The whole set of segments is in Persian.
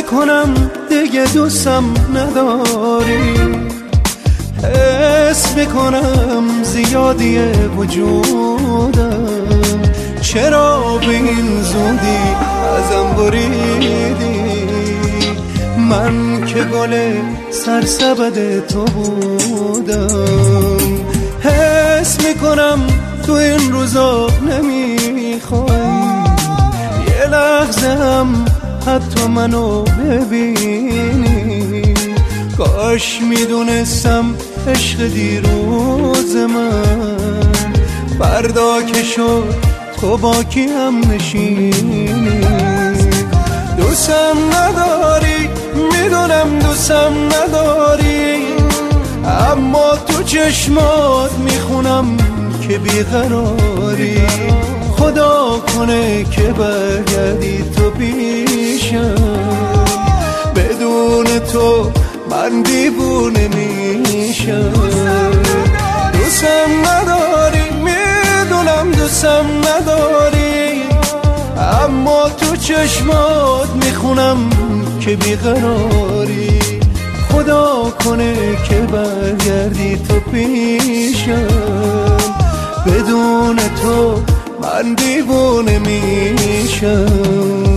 میکنم دیگه دوستم نداری، حس میکنم زیادیه وجودم، چرا به این زودی ازم بریدی؟ من که گل سرسبد تو بودم، حس میکنم تو این روزا نمیخوای یه لحظه هم حتی منو ببینی. کاش میدونستم عشق دیروز من فردا که شد تو با کی هم نشینی. دوستم نداری، میدونم دوستم نداری، اما تو چشمات میخونم که بیقراری. خدا کنه که برگردی تو پیشم، بدون تو من دیوونه میشم. دوستم نداری، میدونم دوستم نداری، اما تو چشمات میخونم که بیقراری. خدا کنه که برگردی تو پیشم، بدون تو من دیوونه میشم.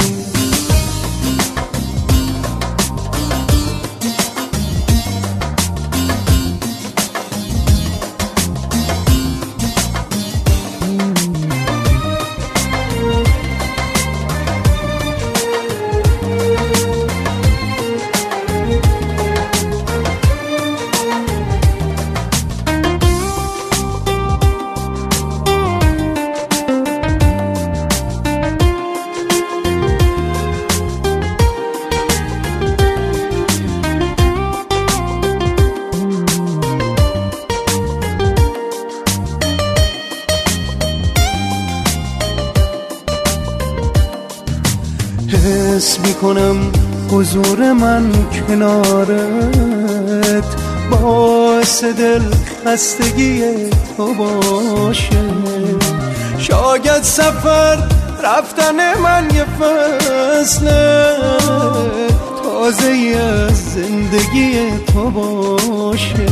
حس میکنم حضور من کنارت باعث دل خستگی تو باشه. شاید سفر رفتن من یه فصل تازه از زندگی تو باشه.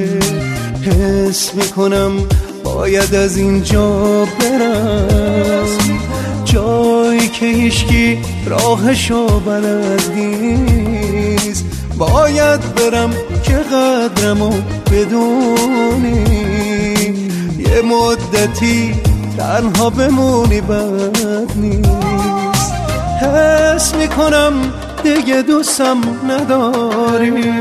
حس میکنم باید از اینجا برم، جایی که هیچکی راهشو بلد نیست. باید برم که قدرمو بدونی، یه مدتی تنها بمونی بد نیست. حس میکنم دیگه دوستم نداری،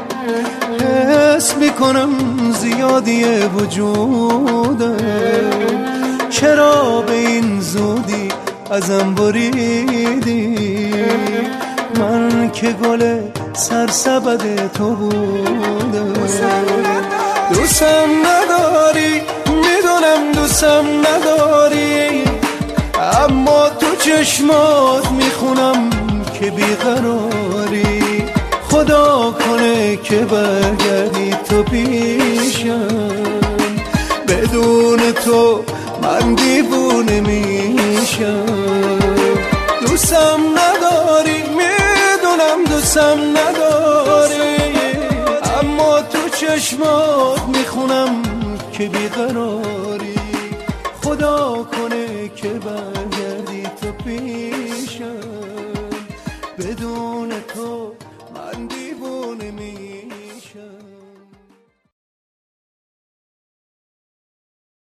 حس میکنم زیادیه وجودم، چرا به این زودی ازم بریدی؟ من که گل سرسبد تو بودم. دوستم نداری، میدونم دوستم نداری، اما تو چشمات میخونم که بیقراری. خدا کنه که برگردی تو پیشم، بدون تو من دیوونه میشم. دوستم نداری، میدونم دوستم نداری، اما تو چشمات میخونم که بیقراری. خدا کنه که برگردی تو پیشم.